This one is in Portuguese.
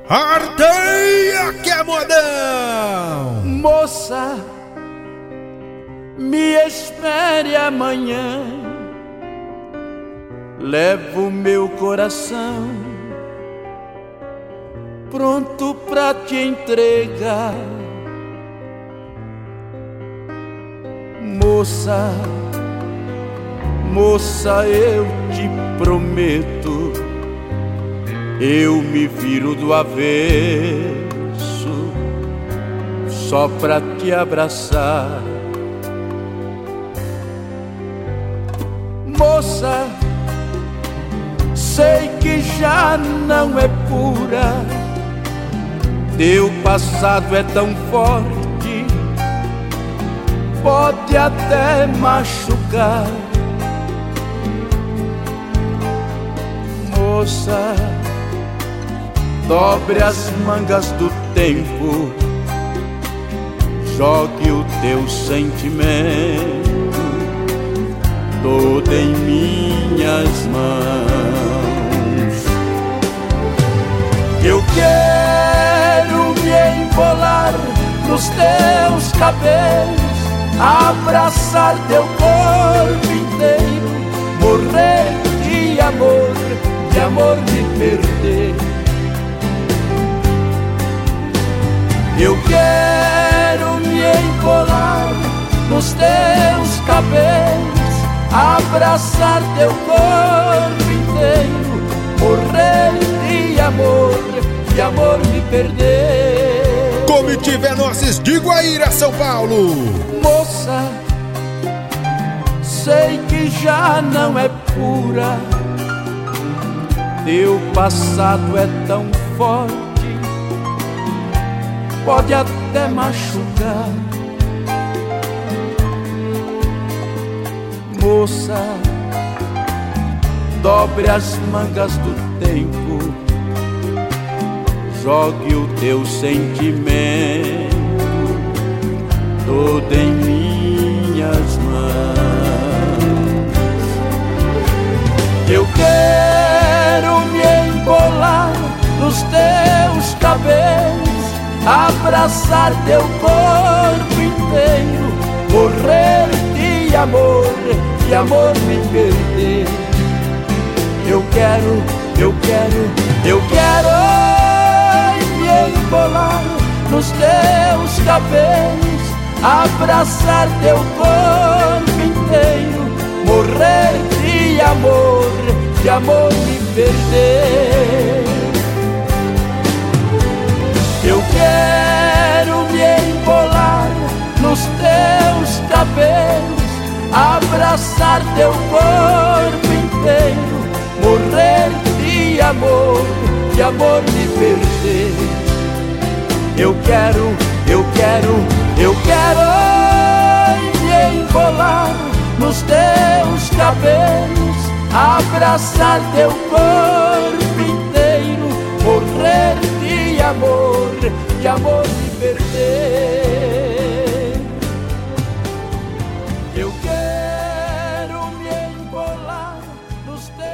Arteia que é modão! Moça, me espere amanhã. Levo meu coração pronto pra te entregar. Moça, moça, eu te prometo, eu me viro do avesso só pra te abraçar. Moça, sei que já não é pura, teu passado é tão forte, pode até machucar. Moça, dobre as mangas do tempo, jogue o teu sentimento todo em minhas mãos. Eu quero me embolar nos teus cabelos, abraçar teu corpo inteiro, morrer de amor me perder. Eu quero me embolar nos teus cabelos, abraçar teu corpo inteiro, morrer de amor me perder. Comitiva Veloces de Guaíra, São Paulo. Moça, sei que já não é pura, teu passado é tão forte, pode até machucar. Moça, dobre as mangas do tempo, jogue o teu sentimento todo em minhas mãos. Eu quero me embolar nos teus cabelos, abraçar teu corpo inteiro, morrer de amor me perder. Eu quero me embolar nos teus cabelos, abraçar teu corpo inteiro, morrer de amor me perder. Eu quero me embolar nos teus cabelos, abraçar teu corpo inteiro, morrer de amor me perder. Eu quero me embolar nos teus cabelos, abraçar teu corpo inteiro, morrer de amor me perder.